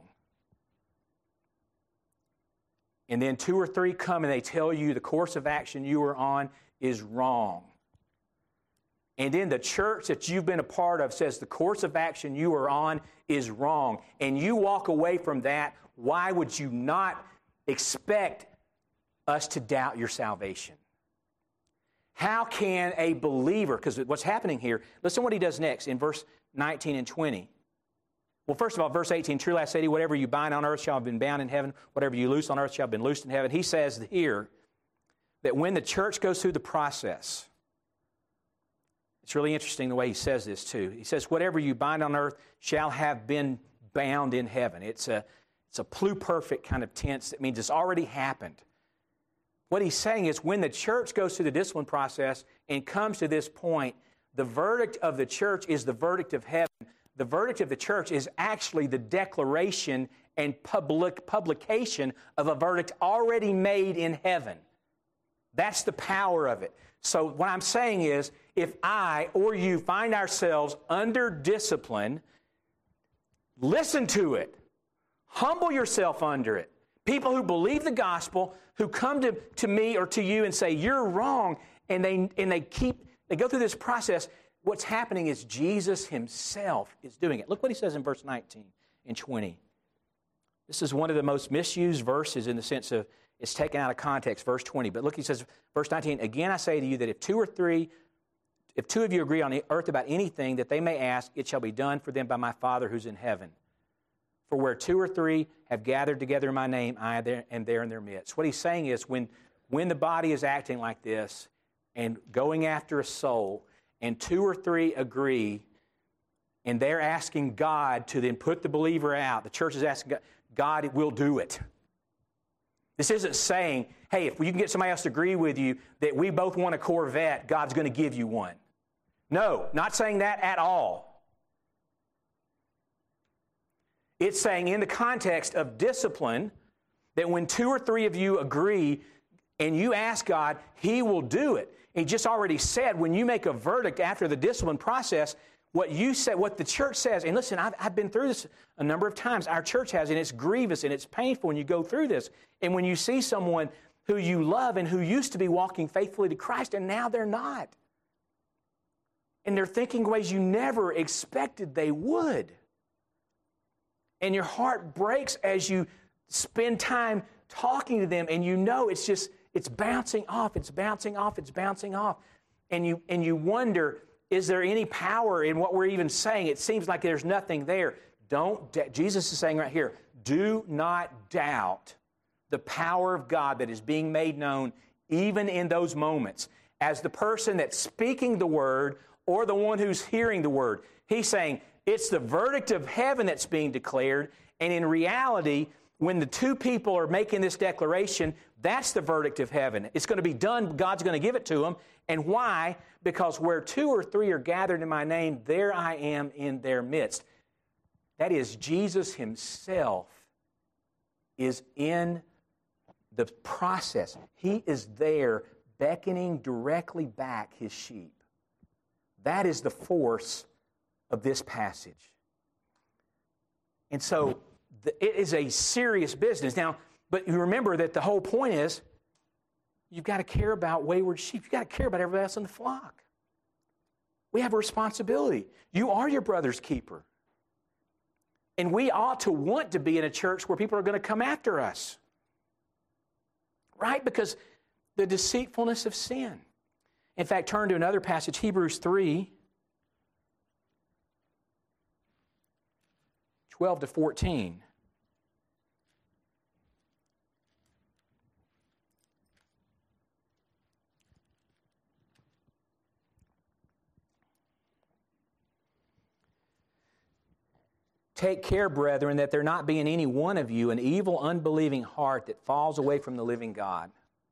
and then 2 or 3 come and they tell you the course of action you are on is wrong, and then the church that you've been a part of says the course of action you are on is wrong, and you walk away from that, why would you not expect us to doubt your salvation? How can a believer, because what's happening here, listen to what he does next in verse 19 and 20. Well, first of all, verse 18, truly I say to you, whatever you bind on earth shall have been bound in heaven, whatever you loose on earth shall have been loosed in heaven. He says here that when the church goes through the process, it's really interesting the way he says this too. He says, whatever you bind on earth shall have been bound in heaven. It's a pluperfect kind of tense. That means it's already happened. What he's saying is when the church goes through the discipline process and comes to this point, the verdict of the church is the verdict of heaven. The verdict of the church is actually the declaration and publication of a verdict already made in heaven. That's the power of it. So what I'm saying is, if I or you find ourselves under discipline, listen to it. Humble yourself under it. People who believe the gospel, who come to me or to you and say, you're wrong, and they go through this process, what's happening is Jesus himself is doing it. Look what he says in verse 19 and 20. This is one of the most misused verses in the sense of it's taken out of context, verse 20. But look, he says, verse 19, again I say to you that if two of you agree on the earth about anything that they may ask, it shall be done for them by my Father who's in heaven. For where 2 or 3 have gathered together in my name, I am there in their midst. What he's saying is when the body is acting like this and going after a soul, and 2 or 3 agree, and they're asking God to then put the believer out, the church is asking God will do it. This isn't saying, hey, if you can get somebody else to agree with you that we both want a Corvette, God's going to give you one. No, not saying that at all. It's saying in the context of discipline that when 2 or 3 of you agree and you ask God, He will do it. He just already said when you make a verdict after the discipline process, what you said, what the church says, and listen, I've been through this a number of times. Our church has, and it's grievous and it's painful when you go through this. And when you see someone who you love and who used to be walking faithfully to Christ and now they're not. And they're thinking ways you never expected they would. And your heart breaks as you spend time talking to them, and you know it's bouncing off, it's bouncing off, it's bouncing off. And you wonder, is there any power in what we're even saying? It seems like there's nothing there. Jesus is saying right here, do not doubt the power of God that is being made known even in those moments. As the person that's speaking the word or the one who's hearing the word, he's saying, it's the verdict of heaven that's being declared, and in reality, when the 2 people are making this declaration, that's the verdict of heaven. It's going to be done. God's going to give it to them. And why? Because where 2 or 3 are gathered in my name, there I am in their midst. That is, Jesus himself is in the process. He is there beckoning directly back his sheep. That is the force of this passage. And so it is a serious business. Now, but you remember that the whole point is you've got to care about wayward sheep. You've got to care about everybody else in the flock. We have a responsibility. You are your brother's keeper. And we ought to want to be in a church where people are going to come after us. Right? Because the deceitfulness of sin. In fact, turn to another passage, Hebrews 3, 12 to 14. Take care, brethren, that there not be in any one of you an evil, unbelieving heart that falls away from the living God.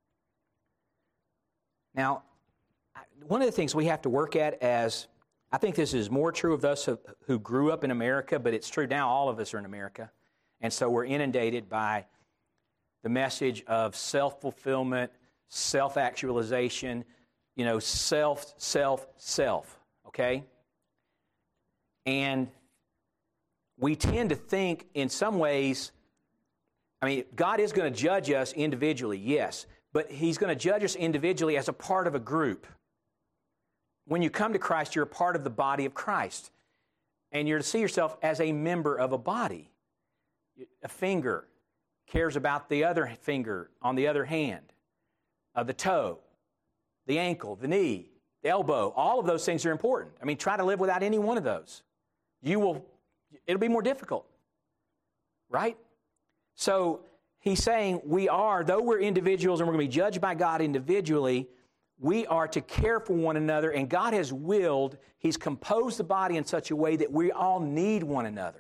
Now, one of the things we have to work at as, I think this is more true of us who grew up in America, but it's true now all of us are in America. And so we're inundated by the message of self-fulfillment, self-actualization, self, okay? And we tend to think in some ways, God is going to judge us individually, yes, but He's going to judge us individually as a part of a group. When you come to Christ, you're a part of the body of Christ, and you're to see yourself as a member of a body. A finger cares about the other finger on the other hand, the toe, the ankle, the knee, the elbow. All of those things are important. Try to live without any one of those. It'll be more difficult, right? So he's saying though we're individuals and we're going to be judged by God individually, we are to care for one another, and God has willed, He's composed the body in such a way that we all need one another.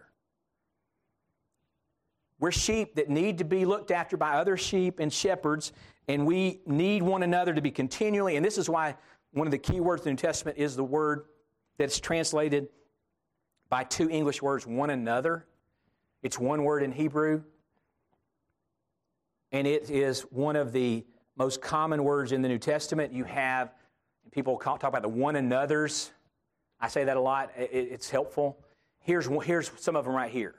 We're sheep that need to be looked after by other sheep and shepherds, and we need one another to be continually, and this is why one of the key words in the New Testament is the word that's translated by two English words, one another. It's one word in Hebrew, and it is one of the most common words in the New Testament. You have, people talk about the one another's. I say that a lot. It's helpful. Here's some of them right here.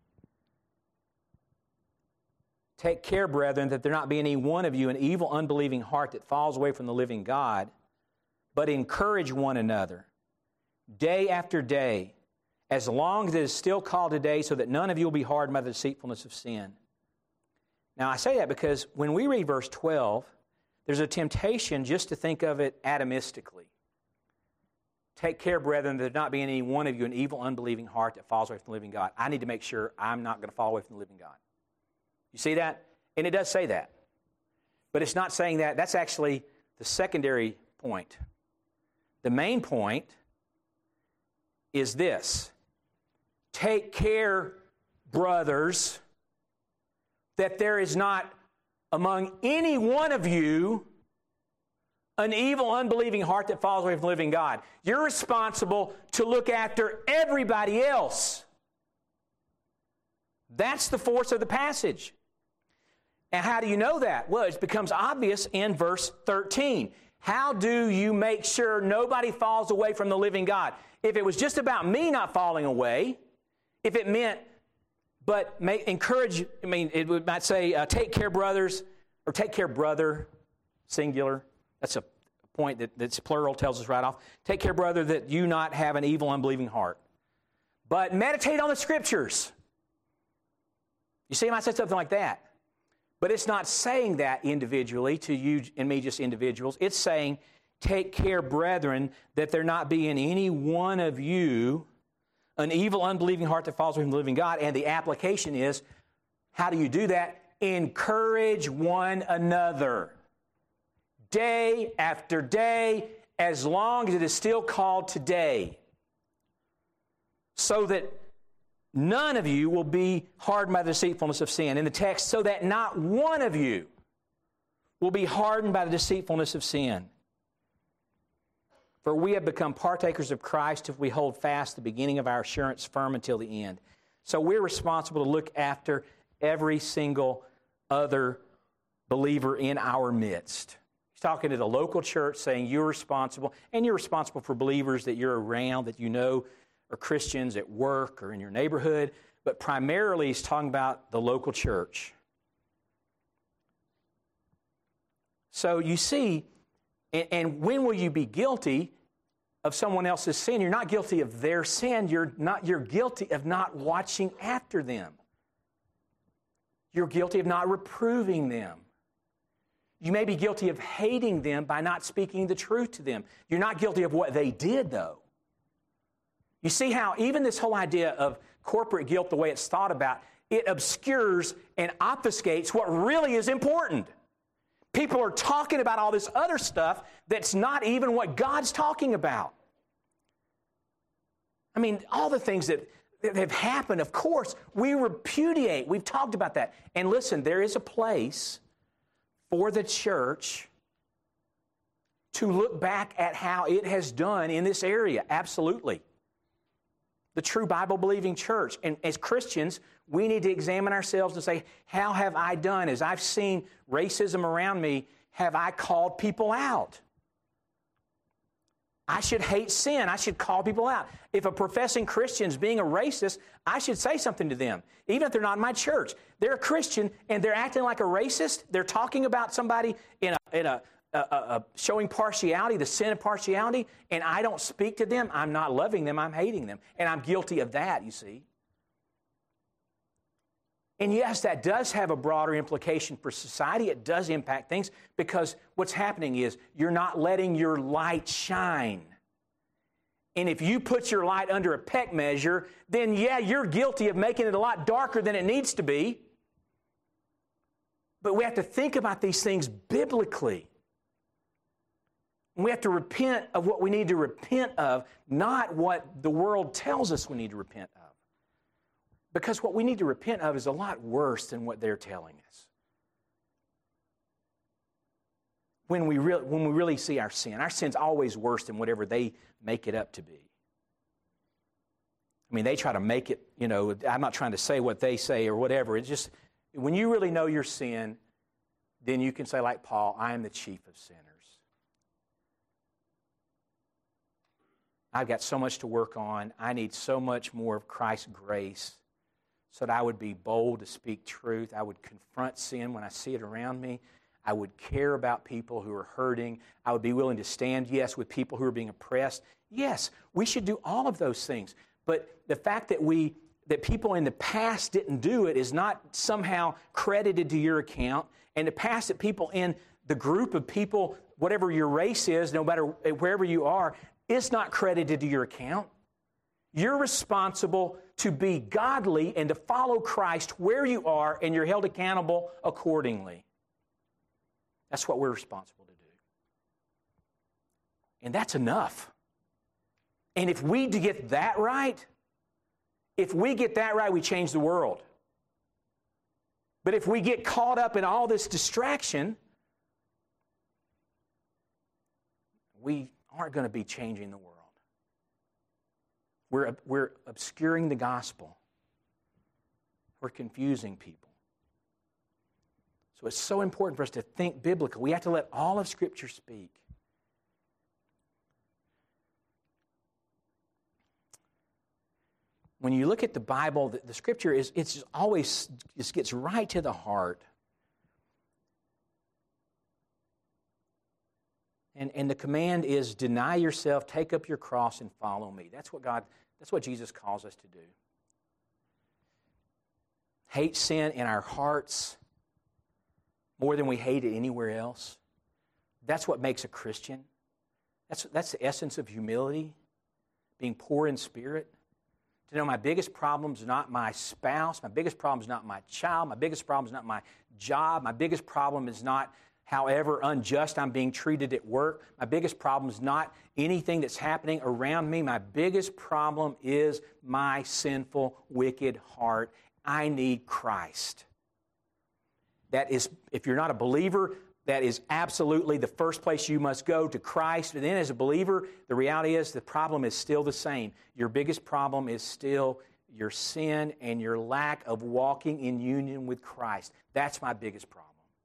Take care, brethren, that there not be any one of you an evil, unbelieving heart that falls away from the living God, but encourage one another day after day, as long as it is still called today, so that none of you will be hardened by the deceitfulness of sin. Now, I say that because when we read verse 12, there's a temptation just to think of it atomistically. Take care, brethren, that there not be in any one of you an evil, unbelieving heart that falls away from the living God. I need to make sure I'm not going to fall away from the living God. You see that? And it does say that. But it's not saying that. That's actually the secondary point. The main point is this. Take care, brothers, that there is not among any one of you an evil, unbelieving heart that falls away from the living God. You're responsible to look after everybody else. That's the force of the passage. And how do you know that? Well, it becomes obvious in verse 13. How do you make sure nobody falls away from the living God? If it was just about me not falling away, if it meant, but encourage, it might say, take care, brothers, or take care, brother, singular. That's a point that's plural, tells us right off. Take care, brother, that you not have an evil, unbelieving heart. But meditate on the Scriptures. You see, I might say something like that. But it's not saying that individually to you and me, just individuals. It's saying, take care, brethren, that there not be in any one of you an evil, unbelieving heart that falls away from the living God. And the application is, how do you do that? Encourage one another. Day after day, as long as it is still called today. So that none of you will be hardened by the deceitfulness of sin. In the text, so that not one of you will be hardened by the deceitfulness of sin. For we have become partakers of Christ if we hold fast the beginning of our assurance firm until the end. So we're responsible to look after every single other believer in our midst. He's talking to the local church, saying you're responsible, and you're responsible for believers that you're around, that you know or Christians at work or in your neighborhood, but primarily he's talking about the local church. So you see, and when will you be guilty of someone else's sin? You're not guilty of their sin. You're guilty of not watching after them. You're guilty of not reproving them. You may be guilty of hating them by not speaking the truth to them. You're not guilty of what they did, though. You see how even this whole idea of corporate guilt, the way it's thought about, it obscures and obfuscates what really is important. People are talking about all this other stuff that's not even what God's talking about. All the things that They've happened, of course. We repudiate. We've talked about that. And listen, there is a place for the church to look back at how it has done in this area. Absolutely. The true Bible-believing church. And as Christians, we need to examine ourselves and say, how have I done? As I've seen racism around me, have I called people out? I should hate sin. I should call people out. If a professing Christian is being a racist, I should say something to them, even if they're not in my church. They're a Christian and they're acting like a racist. They're talking about somebody in a showing partiality, the sin of partiality, and I don't speak to them. I'm not loving them. I'm hating them. And I'm guilty of that, you see. And yes, that does have a broader implication for society. It does impact things because what's happening is you're not letting your light shine. And if you put your light under a peck measure, then yeah, you're guilty of making it a lot darker than it needs to be. But we have to think about these things biblically. We have to repent of what we need to repent of, not what the world tells us we need to repent of. Because what we need to repent of is a lot worse than what they're telling us. When we really see our sin's always worse than whatever they make it up to be. I mean, they try to make it, I'm not trying to say what they say or whatever. It's just, when you really know your sin, then you can say like Paul, I am the chief of sinners. I've got so much to work on. I need so much more of Christ's grace so that I would be bold to speak truth. I would confront sin when I see it around me. I would care about people who are hurting. I would be willing to stand, yes, with people who are being oppressed. Yes, we should do all of those things. But the fact that people in the past didn't do it is not somehow credited to your account. And the past that people in the group of people, whatever your race is, no matter wherever you are, it's not credited to your account. You're responsible to be godly and to follow Christ where you are, and you're held accountable accordingly. That's what we're responsible to do. And that's enough. And if we get that right, we change the world. But if we get caught up in all this distraction, we aren't going to be changing the world. We're obscuring the gospel. We're confusing people. So it's so important for us to think biblically. We have to let all of Scripture speak. When you look at the Bible, the Scripture it's always just gets right to the heart. And the command is deny yourself, take up your cross, and follow me. That's what Jesus calls us to do. Hate sin in our hearts more than we hate it anywhere else. That's what makes a Christian. That's the essence of humility, being poor in spirit. To know my biggest problem is not my spouse, my biggest problem is not my child, my biggest problem is not my job, my biggest problem is not however unjust I'm being treated at work. My biggest problem is not anything that's happening around me. My biggest problem is my sinful, wicked heart. I need Christ. That is, if you're not a believer, that is absolutely the first place you must go, to Christ. And then as a believer, the reality is the problem is still the same. Your biggest problem is still your sin and your lack of walking in union with Christ. That's my biggest problem.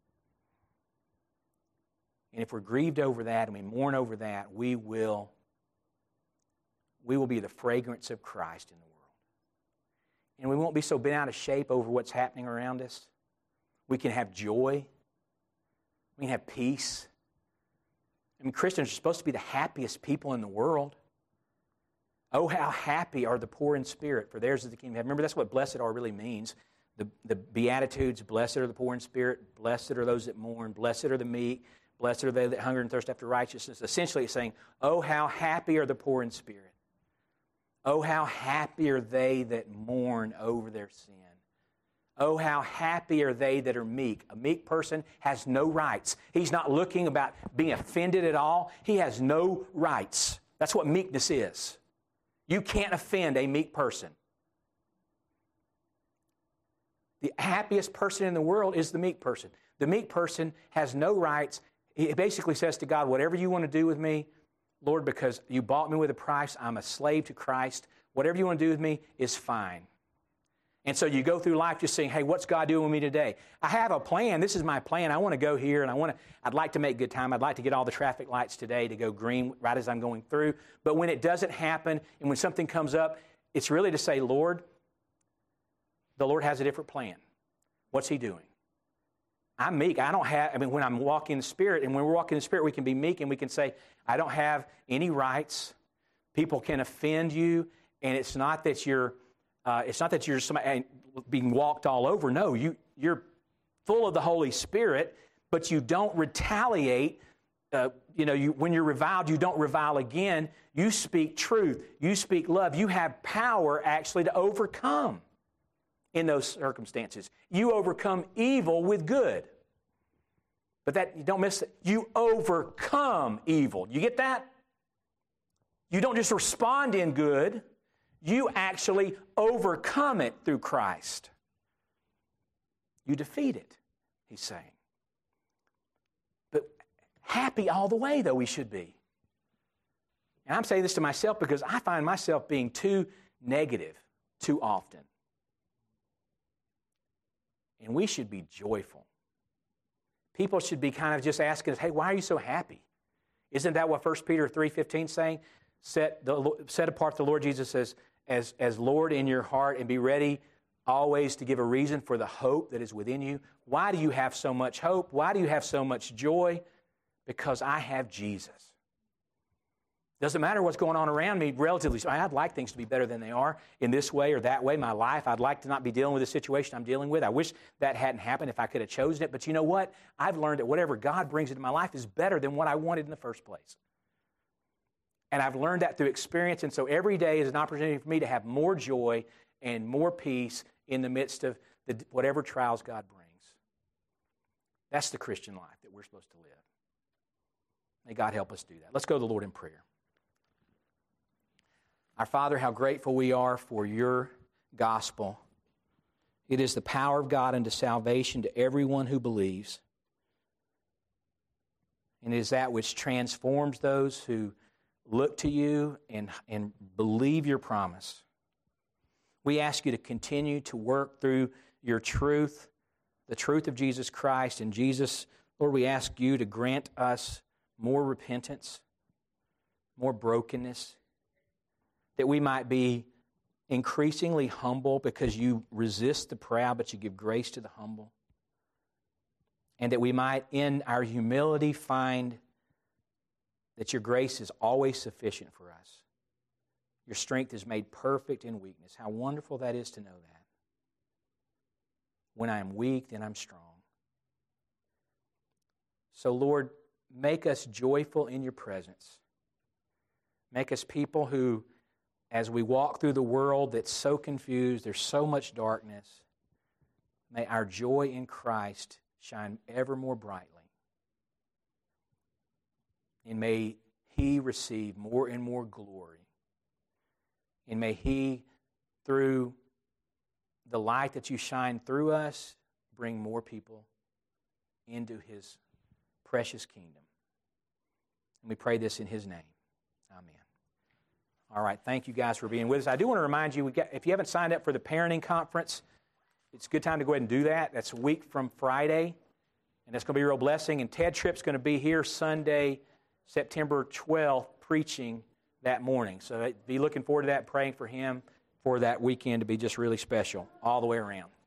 And if we're grieved over that and we mourn over that, we will be the fragrance of Christ in the world. And we won't be so bent out of shape over what's happening around us. We can have joy. We can have peace. I mean, Christians are supposed to be the happiest people in the world. Oh, how happy are the poor in spirit, for theirs is the kingdom of heaven. Remember, that's what blessed are really means. The Beatitudes, blessed are the poor in spirit, blessed are those that mourn, blessed are the meek, blessed are they that hunger and thirst after righteousness. Essentially, it's saying, oh, how happy are the poor in spirit. Oh, how happy are they that mourn over their sin. Oh, how happy are they that are meek. A meek person has no rights. He's not looking about being offended at all. He has no rights. That's what meekness is. You can't offend a meek person. The happiest person in the world is the meek person. The meek person has no rights. He basically says to God, whatever you want to do with me, Lord, because you bought me with a price, I'm a slave to Christ. Whatever you want to do with me is fine. And so you go through life just saying, hey, what's God doing with me today? I have a plan. This is my plan. I want to go here, and I'd like to make good time. I'd like to get all the traffic lights today to go green right as I'm going through. But when it doesn't happen, and when something comes up, it's really to say, Lord, the Lord has a different plan. What's He doing? I'm meek. When I'm walking in the Spirit, and when we're walking in the Spirit, we can be meek, and we can say, I don't have any rights. People can offend you, and it's not that you're somebody being walked all over. No, you're full of the Holy Spirit, but you don't retaliate. When you're reviled, you don't revile again. You speak truth. You speak love. You have power actually to overcome in those circumstances. You overcome evil with good. But you don't miss it. You overcome evil. You get that? You don't just respond in good. You actually overcome it through Christ. You defeat it, he's saying. But happy all the way, though, we should be. And I'm saying this to myself because I find myself being too negative too often. And we should be joyful. People should be kind of just asking us, hey, why are you so happy? Isn't that what 1 Peter 3:15 is saying? Set apart the Lord Jesus as Lord in your heart, and be ready always to give a reason for the hope that is within you. Why do you have so much hope? Why do you have so much joy? Because I have Jesus. Doesn't matter what's going on around me, relatively. I'd like things to be better than they are in this way or that way. My life, I'd like to not be dealing with the situation I'm dealing with. I wish that hadn't happened if I could have chosen it. But you know what? I've learned that whatever God brings into my life is better than what I wanted in the first place. And I've learned that through experience, and so every day is an opportunity for me to have more joy and more peace in the midst of whatever trials God brings. That's the Christian life that we're supposed to live. May God help us do that. Let's go to the Lord in prayer. Our Father, how grateful we are for your gospel. It is the power of God unto salvation to everyone who believes. And it is that which transforms those who look to you and believe your promise. We ask you to continue to work through your truth, the truth of Jesus Christ. And Jesus, Lord, we ask you to grant us more repentance, more brokenness, that we might be increasingly humble because you resist the proud, but you give grace to the humble. And that we might, in our humility, find that your grace is always sufficient for us. Your strength is made perfect in weakness. How wonderful that is to know that. When I am weak, then I'm strong. So, Lord, make us joyful in your presence. Make us people who, as we walk through the world that's so confused, there's so much darkness, may our joy in Christ shine ever more brightly. And may He receive more and more glory. And may He, through the light that you shine through us, bring more people into His precious kingdom. And we pray this in His name. Amen. All right, thank you guys for being with us. I do want to remind you, if you haven't signed up for the parenting conference, it's a good time to go ahead and do that. That's a week from Friday, and it's going to be a real blessing. And Ted Tripp's going to be here Sunday, September 12th, preaching that morning. So be looking forward to that, praying for him for that weekend to be just really special all the way around.